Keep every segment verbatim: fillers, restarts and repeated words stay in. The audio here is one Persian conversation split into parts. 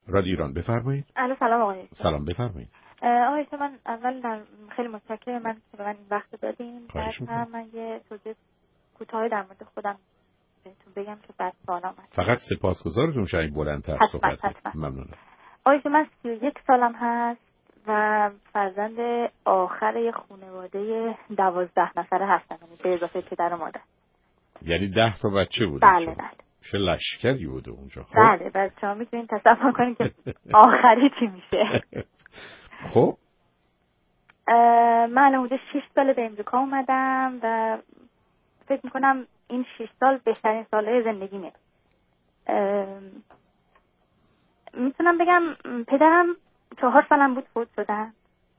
رادیو ایران بفرمایید. الو سلام آقای. سلام بفرمایید. آقای من اول خیلی متشکرم من که به من این وقت دادین. بعد هم من یه توضیح کوتاهی در مورد خودم بهتون بگم که بعد سوالام هست. فقط سپاسگزارتون شاید بلندتر صحبت کنید. ممنونم. آقای من سی و یک سالم هست و فرزند آخر یه خانواده دوازده نفره هستم، یعنی به اضافه پدر و مادر. یعنی ده تا بچه بوده؟ بله بله. چه لشکری بوده اونجا. خب بله بله شما میتونید تصور کنید که آخری چی میشه. خب من الان حدود شش سال به امریکا اومدم و فکر میکنم این شش سال بهترین سالهای زندگیمه. میتونم بگم پدرم چهار سالم بود فوت شدن.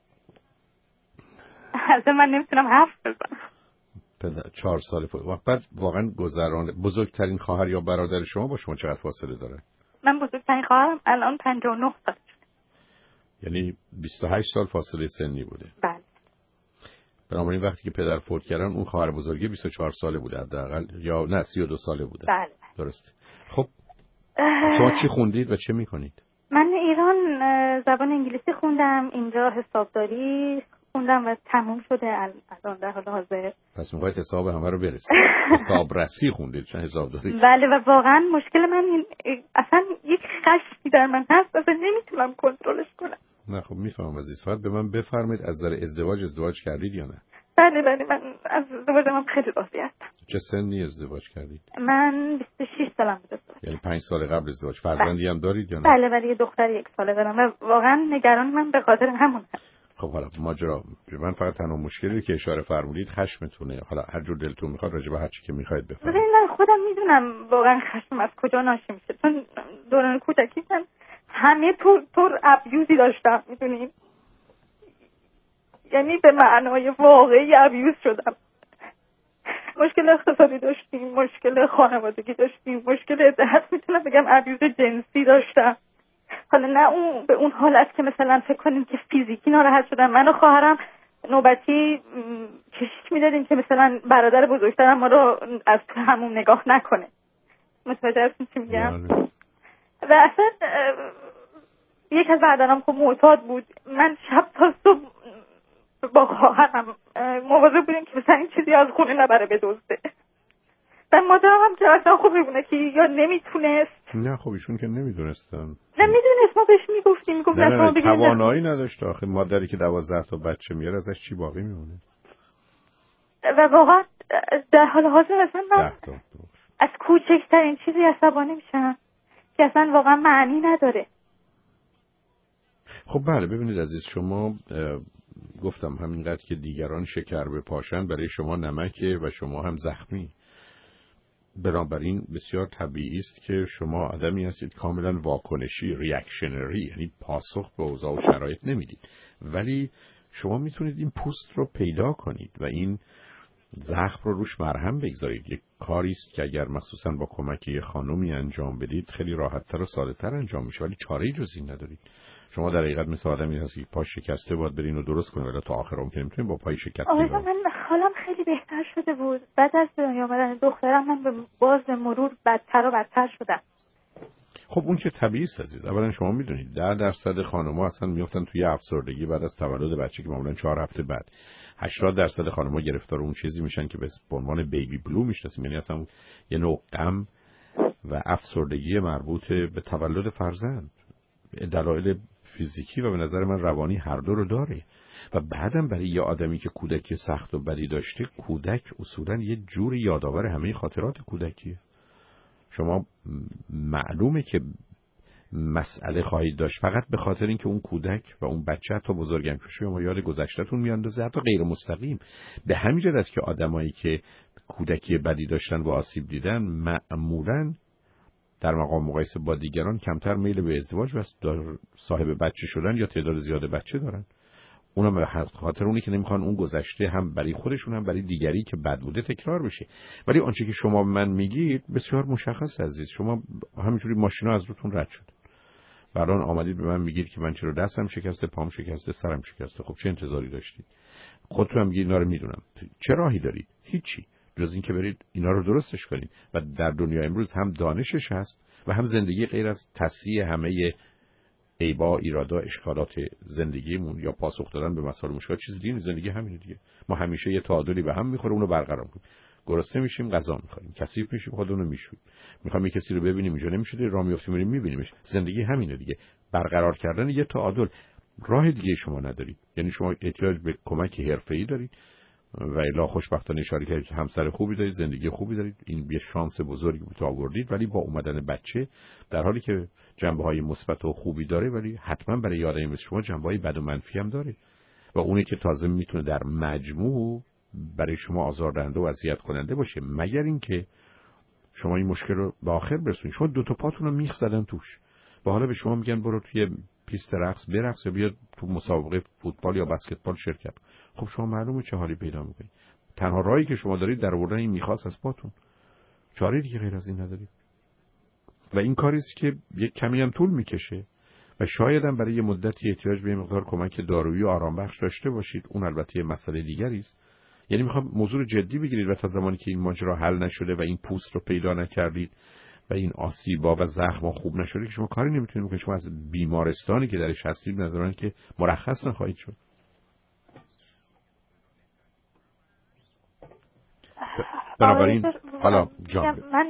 از من نمیتونم حرف بزنم. پدر چهار سال فوت. و بعد واقعا گذران بزرگترین خواهر یا برادر شما با شما چقدر فاصله داره؟ من بزرگترین خواهرم الان پنجاه و نه سال. یعنی بیست و هشت سال فاصله سنی بوده. بله. بنابراین وقتی که پدر فوت کردن اون خواهر بزرگی بیست و چهار ساله بوده حداقل، یا نه سی و دو ساله بوده. بله. درسته. خب شما چی خوندید و چه میکنید؟ من ایران زبان انگلیسی خوندم، اینجا حسابداری خوندم و تموم شده الان در حال حاضر. پس میخواید حساب همه رو برسید. حسابرسی خوندید چون حسابداری؟ بله و واقعا مشکل من این اصلا یک خشمی در من هست اصلا نمیتونم کنترلش کنم. نه خب میفهمم عزیز. فقط به من بفرمایید از نظر ازدواج ازدواج کردید یا نه؟ بله بله من از ازدواجم خیلی راضی هستم. چه سنی ازدواج کردید؟ من بیست و شش سالم بود. یعنی پنج سال قبل ازدواج. فرزندی هم دارید یا نه؟ بله بله یه دختر یک ساله دارم و واقعا نگران من به خاطر همون هست. خب حالا ماجرا من فقط تنها مشکلی که اشاره فرمودید خشمتونه. حالا هر جور دلتون میخواد راجع به هر چی که میخواید بفرمایید. من خودم میدونم واقعا خشم از کجا ناشی میشه، چون دوران کودکی من همه طور طور ابیوزی داشتم میدونین، یعنی به معنای واقعی ابیوز شدم. مشکل اقتصادی داشتیم، مشکل خانوادگی داشتیم، مشکل حتی میتونم بگم ابیوز جنسی داشتم. حالا نه اون به اون حالت که مثلا فکر کنیم که فیزیکی ناراحت شدم. من و خواهرم نوبتی کشیک میدادیم که مثلا برادر بزرگترم ما رو از تو همون نگاه نکنه. متوجه هستین چی میگم؟ و اصلا یک از برادرام خب معتاد بود. من شب تا صبح با خواهرم مواظب بودیم که مثلا این چیزی از خونه نبره بدزده. و مادرم هم که اصلا خوب میبونه که یا نمیتونست. نه خب ایشون که نمیدونستن. نمیدونست، ما بهش میگفتیم میگفت نه نه, نه توانایی نداشت آخه. مادری که دوازده تا بچه میاره ازش چی باقی میمونه؟ و واقعا در حال حاضر اصلا من تا. از کوچکترین چیزی عصبانی میشم که اصلا واقعا معنی نداره. خب بله ببینید عزیز، شما گفتم همینقدر که دیگران شکر بپاشن برای شما نمکه و شما هم زخمی. بنابراین بسیار طبیعی است که شما آدمی هستید کاملا واکنشی، ریاکشنری، یعنی پاسخ به اوضاع و شرایط نمیدید، ولی شما میتونید این پوست رو پیدا کنید و این زخم رو روش مرهم بگذارید. یک کاری است که اگر مخصوصا با کمک یه خانومی انجام بدید خیلی راحت‌تر و ساده‌تر انجام میشه، ولی چاره‌ای جز این ندارید. شما در حقیقت مثل آدمی هستید که پاش شکسته باید برین رو درست کنید، ولی تا آخر عمر که نمیتونید با پای شکسته. آره من حالم خیلی بهتر شده بود بعد از دنیا آمدن دخترم. من به باز مرور بدتر و بدتر شدم. خب اون که طبیعی است عزیز. اولا شما میدونید ده درصد خانم‌ها اصلا میافتن توی افسردگی بعد از تولد بچه که معمولا چهار هفته بعد. هشتاد درصد خانم‌ها گرفتار اون چیزی میشن که به عنوان بیبی بلو میشناسیم، یعنی اصلا یه نوع غم و افسردگی مربوط به تولد فرزند. دلایل فیزیکی و به نظر من روانی هر دو رو داره. و بعدم برای یه آدمی که کودکی سخت و بدی داشته، کودک اصولا یه جوری یادآور همه خاطرات کودکیه. شما معلومه که مسئله خواهید داشت فقط به خاطر اینکه اون کودک و اون بچه حتی بزرگم که شما یاد گذشته‌تون میاندازه، حتی غیر مستقیم. به همین جهت است که آدمایی که کودکی بدی داشتن و آسیب دیدن معمولاً در مقام مقایسه با دیگران کمتر میل به ازدواج و صاحب بچه شدن یا تعداد زیاد بچه دارن. اونم به خاطر اونی که نمیخوان اون گذشته هم برای خودشون هم برای دیگری که بد بوده تکرار بشه. ولی آنچه که شما من میگید بسیار مشخص عزیز. شما همینجوری ماشینا از روتون رد شد. الان آمدید به من میگید که من چرا دستم شکسته، پام شکسته، سرم شکسته. خب چه انتظاری داشتید؟ خودتون هم میگید اینا رو میدونم. چه راهی دارید؟ هیچی. جز این که برید اینا رو درستش کنید. و در دنیا امروز هم دانشش هست و هم زندگی غیر از تصحیح همه عیبا، ایرادا، اشکالات زندگیمون یا پاسخ دادن به مسائل مشکلات چیز دیگه، زندگی همینه دیگه. ما همیشه یه تعادلی به هم میخوره، اونو برقرار کنیم. گرسنه میشیم غذا میخوریم، کثیف میشیم خودمون رو میشویم، میخوام یه کسی رو ببینیم اینجا نمیشه، راه میافتیم میریم میبینیمش. زندگی همینه دیگه، برقرار کردن یه تعادل. راه دیگه شما ندارید. یعنی شما احتیاج به کمک حرفه‌ای دارید و الا خوشبختانه اشاره کردید همسر خوبی دارید، زندگی خوبی دارید، این یه شانس بزرگی بود آوردید. ولی با اومدن بچه، در حالی که جنبه‌های مثبت و خوبی داره، ولی حتما برای آدمی مثل شما جنبه‌های بد و منفی هم داره و اونی که تازه میتونه در مجموع برای شما آزاردهنده و اذیت کننده باشه، مگر اینکه شما این مشکل رو به آخر برسونید. شما دو تا پاتون رو میخ زدن توش و حالا به شما میگن برو توی پیست رقص برقص یا بیا تو مسابقه فوتبال یا بسکتبال شرکت. خب شما معلومه چه حالی پیدا میکنید. تنها راهی که شما دارید در آوردن این میخاس از پاتون، چاره دیگه غیر از این ندارید. و این کاری است که یک کمی هم طول میکشه و شاید هم برای یه مدتی احتیاج به مقدار کمک دارویی و آرام بخش داشته باشید. اون البته یه مسئله دیگری است. یعنی میخوام موضوع جدی بگیرید و تا زمانی که این ماجرا حل نشده و این پوست رو پیدا نکردید و این آسیبا و زخم‌ها خوب نشده که شما کاری نمیتونید بکنید. شما از بیمارستانی که درش هستید نظران که مرخص نخواهید شد. بنابراین حالا جان من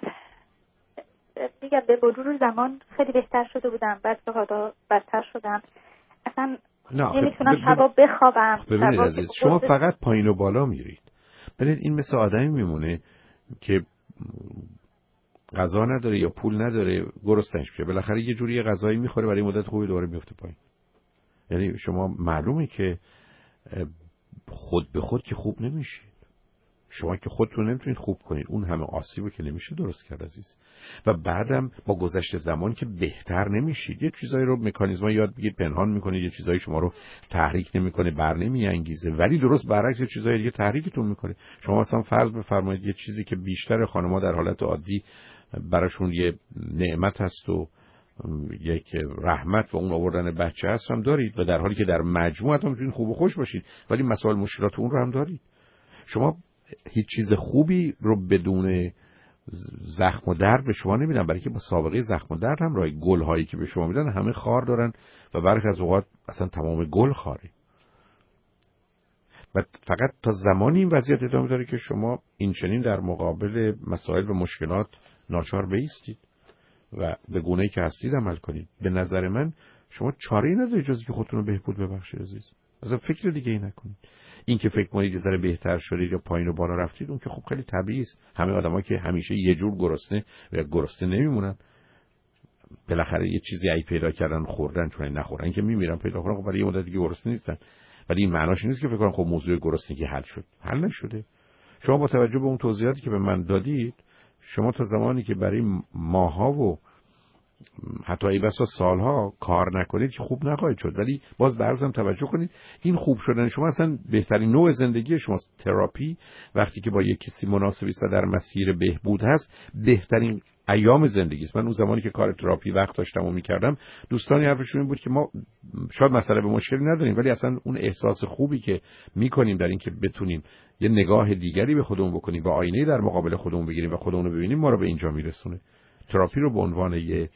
میگم به مرور زمان خیلی بهتر شده بودم، بعد به حالا بدتر شدم. اصلا نمیتونم شبا بخوابم. ببینید عزیز، شما فقط پایین و بالا میرید. ببینید این مثل آدمی میمونه که غذا نداره یا پول نداره، گرسنه‌اش میشه، بالاخره یه جوری غذایی میخوره، برای مدت خوبی دوباره میفته پایین. یعنی شما معلومه که خود به خود که خوب نمیشید. شما که خودتون نمیتونید خوب کنید، اون همه آسیبو که نمیشه درست کرد عزیز. و بعدم با گذشت زمان که بهتر نمیشید. یه چیزایی رو مکانیزما یاد بگیرید پنهان میکنید، یه چیزایی شما رو تحریک نمیکنه، بر نمیانگیزه، ولی درست برعکس یه چیزایی دیگه تحریکتون میکنه. شما مثلا فرض بفرمایید یه چیزی که بیشتر خانم‌ها در حالت عادی براشون یه نعمت هست و یک رحمت و اون آوردن بچه هست هم دارید و در حالی که در مجموع هم میتونید خوب و خوش باشید، ولی مسائل مشکلات اون رو هم دارید. شما هیچ چیز خوبی رو بدون زخم و درد به شما نمیدن، برای که با سابقه زخم و درد هم راه گل هایی که به شما میدن همه خار دارن و برخی از اوقات اصلا تمام گل خاره. و فقط تا زمانی این وضعیت ادامه داره که شما این چنین در مقابل مسائل و مشکلات ناچار بایستید و به گونه‌ای که هستید عمل کنید. به نظر من شما چاره‌ای ندارید جز که خودتون رو بهبود ببخشید عزیز. اصلا فکر دیگه ای نکنید. این که فکر کنید یه ذره بهتر شدید یا پایین و بالا رفتید، اون که خب خیلی طبیعی است. همه آدمایی که همیشه یه جور گرسنه و گرسنه نمیمونن، بالاخره یه چیزی ای پیدا کردن خوردن، چون نخورن که میمیرن. پیدا کنن خب برای یه مدت دیگه گرسنه نیستن. ولی این معناش نیست که فکر کنن خب موضوع گرسنگی حل شد. حل نشده. شما با توجه به اون توضیحاتی که به من دادید، شما تا زمانی که برای ماها و حتی ای بسا سالها کار نکنید که خوب نخواهید شد. ولی باز برزم توجه کنید، این خوب شدن شما اصلا بهترین نوع زندگی شماست. تراپی وقتی که با یک کسی مناسبی است و در مسیر بهبود هست، بهترین ایام زندگی است. من اون زمانی که کار تراپی وقت داشتم و میکردم، دوستانی حرفشون این بود که ما شاید مسئله به مشکلی نداریم، ولی اصلا اون احساس خوبی که میکنیم در این که بتونیم یه نگاه دیگری به خودمون بکنیم و آینه در مقابل خودمون بگیریم و خودمون رو ببینیم، ما رو به اینجا میرسونه. تراپی رو به عنوان یه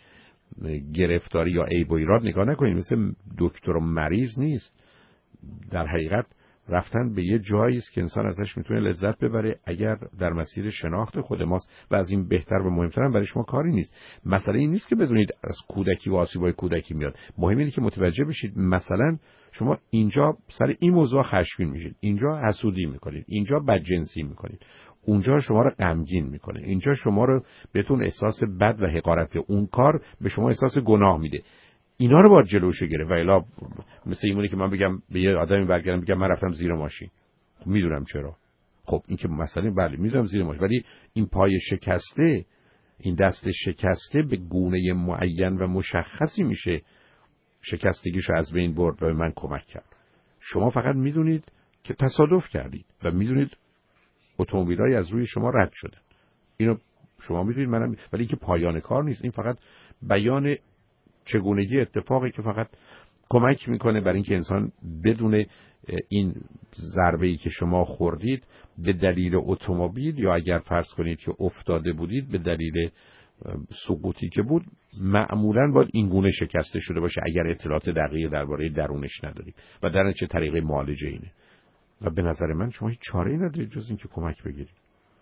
گرفتاری یا عیب و ایراد نگاه نکنید. مثل دکتر و مریض نیست. در حقیقت رفتن به یه جایی است که انسان ازش میتونه لذت ببره اگر در مسیر شناخت خود ماست و از این بهتر و مهمتر هم برای شما کاری نیست. مسئله این نیست که بدونید از کودکی و آسیبای کودکی میاد. مهم اینه که متوجه بشید مثلا شما اینجا سر این موضوع خشمگین میشید، اینجا حسودی میکنید، اینجا بدجنسی میکنید، اونجا شما رو غمگین میکنه، اینجا شما رو بهتون احساس بد و حقارت، اون کار به شما احساس گناه میده. اینا رو باید جلوش گرفت. و الا مثل اینونه که من بگم به یه آدمی برگردم بگم من رفتم زیر ماشین، خب میدونم چرا. خب این که مسئله بله میدونم زیر ماشین، ولی این پای شکسته، این دست شکسته به گونه معین و مشخصی میشه شکستگیشو از بین برد و به من کمک کرد. شما فقط میدونید که تصادف کردید و میدونید اتومبیلای از روی شما رد شدن. اینو شما میدونید، منم، ولی اینکه پایان کار نیست. این فقط بیان چگونگی اتفاقی که فقط کمک میکنه برای اینکه انسان بدون این ضربه‌ای که شما خوردید به دلیل اتومبیل، یا اگر فرض کنید که افتاده بودید به دلیل سقوطی که بود معمولاً باید این گونه شکسته شده باشه اگر اطلاعات دقیق درباره درونش ندارید و در نتیجه طریق معالجه اینه. و به نظر من شما هیچ چاره‌ای ندارید جز اینکه کمک بگیرید.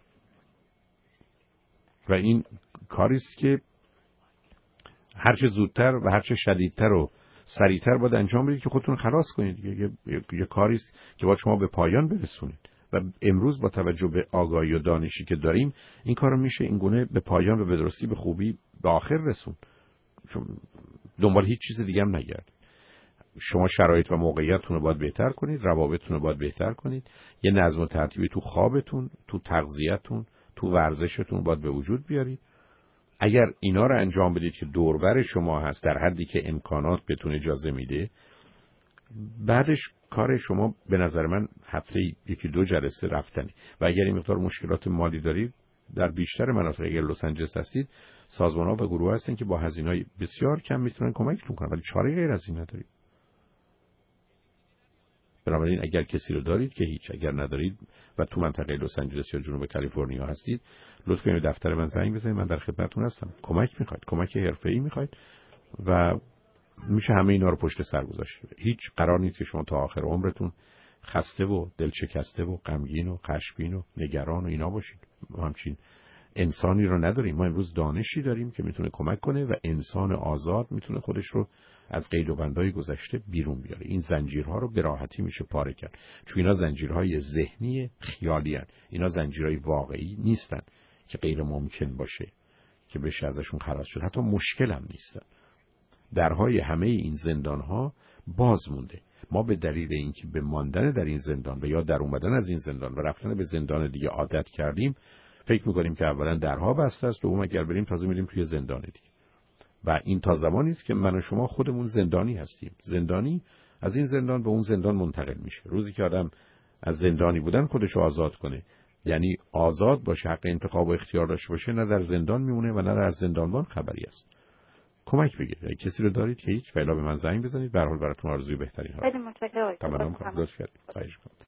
و این کاری است که هر چه زودتر و هر چه شدیدتر و سریعتر باید انجام بدید که خودتون خلاص کنید. یه, یه،, یه کاری است که باید شما به پایان برسونید. و امروز با توجه به آگاهی و دانشی که داریم این کارو میشه این گونه به پایان و به درستی به خوبی به آخر رسون. دنبال هیچ چیز دیگه هم نگردید. شما شرایط و موقعیتتون رو باید بهتر کنید، روابطتون رو باید بهتر کنید، یه نظم و ترتیبی تو خوابتون، تو تغذیه‌تون، تو ورزشتون باید به وجود بیارید. اگر اینا رو انجام بدید که دوربر شما هست در حدی که امکانات بهتون اجازه میده، بعدش کار شما به نظر من هفته یکی دو جلسه رفتنی. و اگر این مقدار مشکلات مالی دارید در بیشتر مناطق، اگر لس آنجلس هستید، سازمان‌ها و گروه‌ها هستن که با هزینه‌های بسیار کم میتونن کمکتون کنن، ولی چاره غیر از این ندارید. بنابراین اگر کسی رو دارید که هیچ، اگر ندارید و تو منطقه لس آنجلس یا جنوب کالیفرنیا هستید، لطفاً به دفتر من زنگ بزنید، من در خدمتتون هستم. کمک می‌خواید، کمک حرفه‌ای می‌خواید و میشه همه اینا رو پشت سر گذاشت. هیچ قرار نیست که شما تا آخر عمرتون خسته و دلشکسته و غمگین و خشمگین و نگران و اینا باشید. ما همچین انسانی رو نداریم. ما امروز دانشی داریم که میتونه کمک کنه و انسان آزاد میتونه خودش رو از قید و بندهای گذشته بیرون بیاره. این زنجیرها رو به راحتی میشه پاره کرد، چون اینا زنجیرهای ذهنی خیالی هستند. اینا زنجیرهای واقعی نیستن که غیر ممکن باشه که بشه ازشون خلاص شد. حتی مشکل هم نیستن. درهای همه این زندان‌ها باز مونده. ما به دلیل اینکه به ماندن در این زندان و یا در اومدن از این زندان و رفتن به زندان دیگه عادت کردیم، فکر می‌کنیم که اولا درها بسته است و اون اگر بریم تازه میریم توی زندان دیگه. و این تا زمانی است که من و شما خودمون زندانی هستیم. زندانی از این زندان به اون زندان منتقل میشه. روزی که آدم از زندانی بودن خودش رو آزاد کنه، یعنی آزاد باشه، حق انتخاب و اختیار داشته باشه، نه در زندان میمونه و نه از زندانبان خبری است. کمک بگیرید. اگه کسی رو دارید که هیچ، فعلا به من زنگ بزنید. به هر حال براتون آرزوی بهترین ها. خیلی متشکرم. تمام کنم. لطف کردید. خواهش می‌کنم.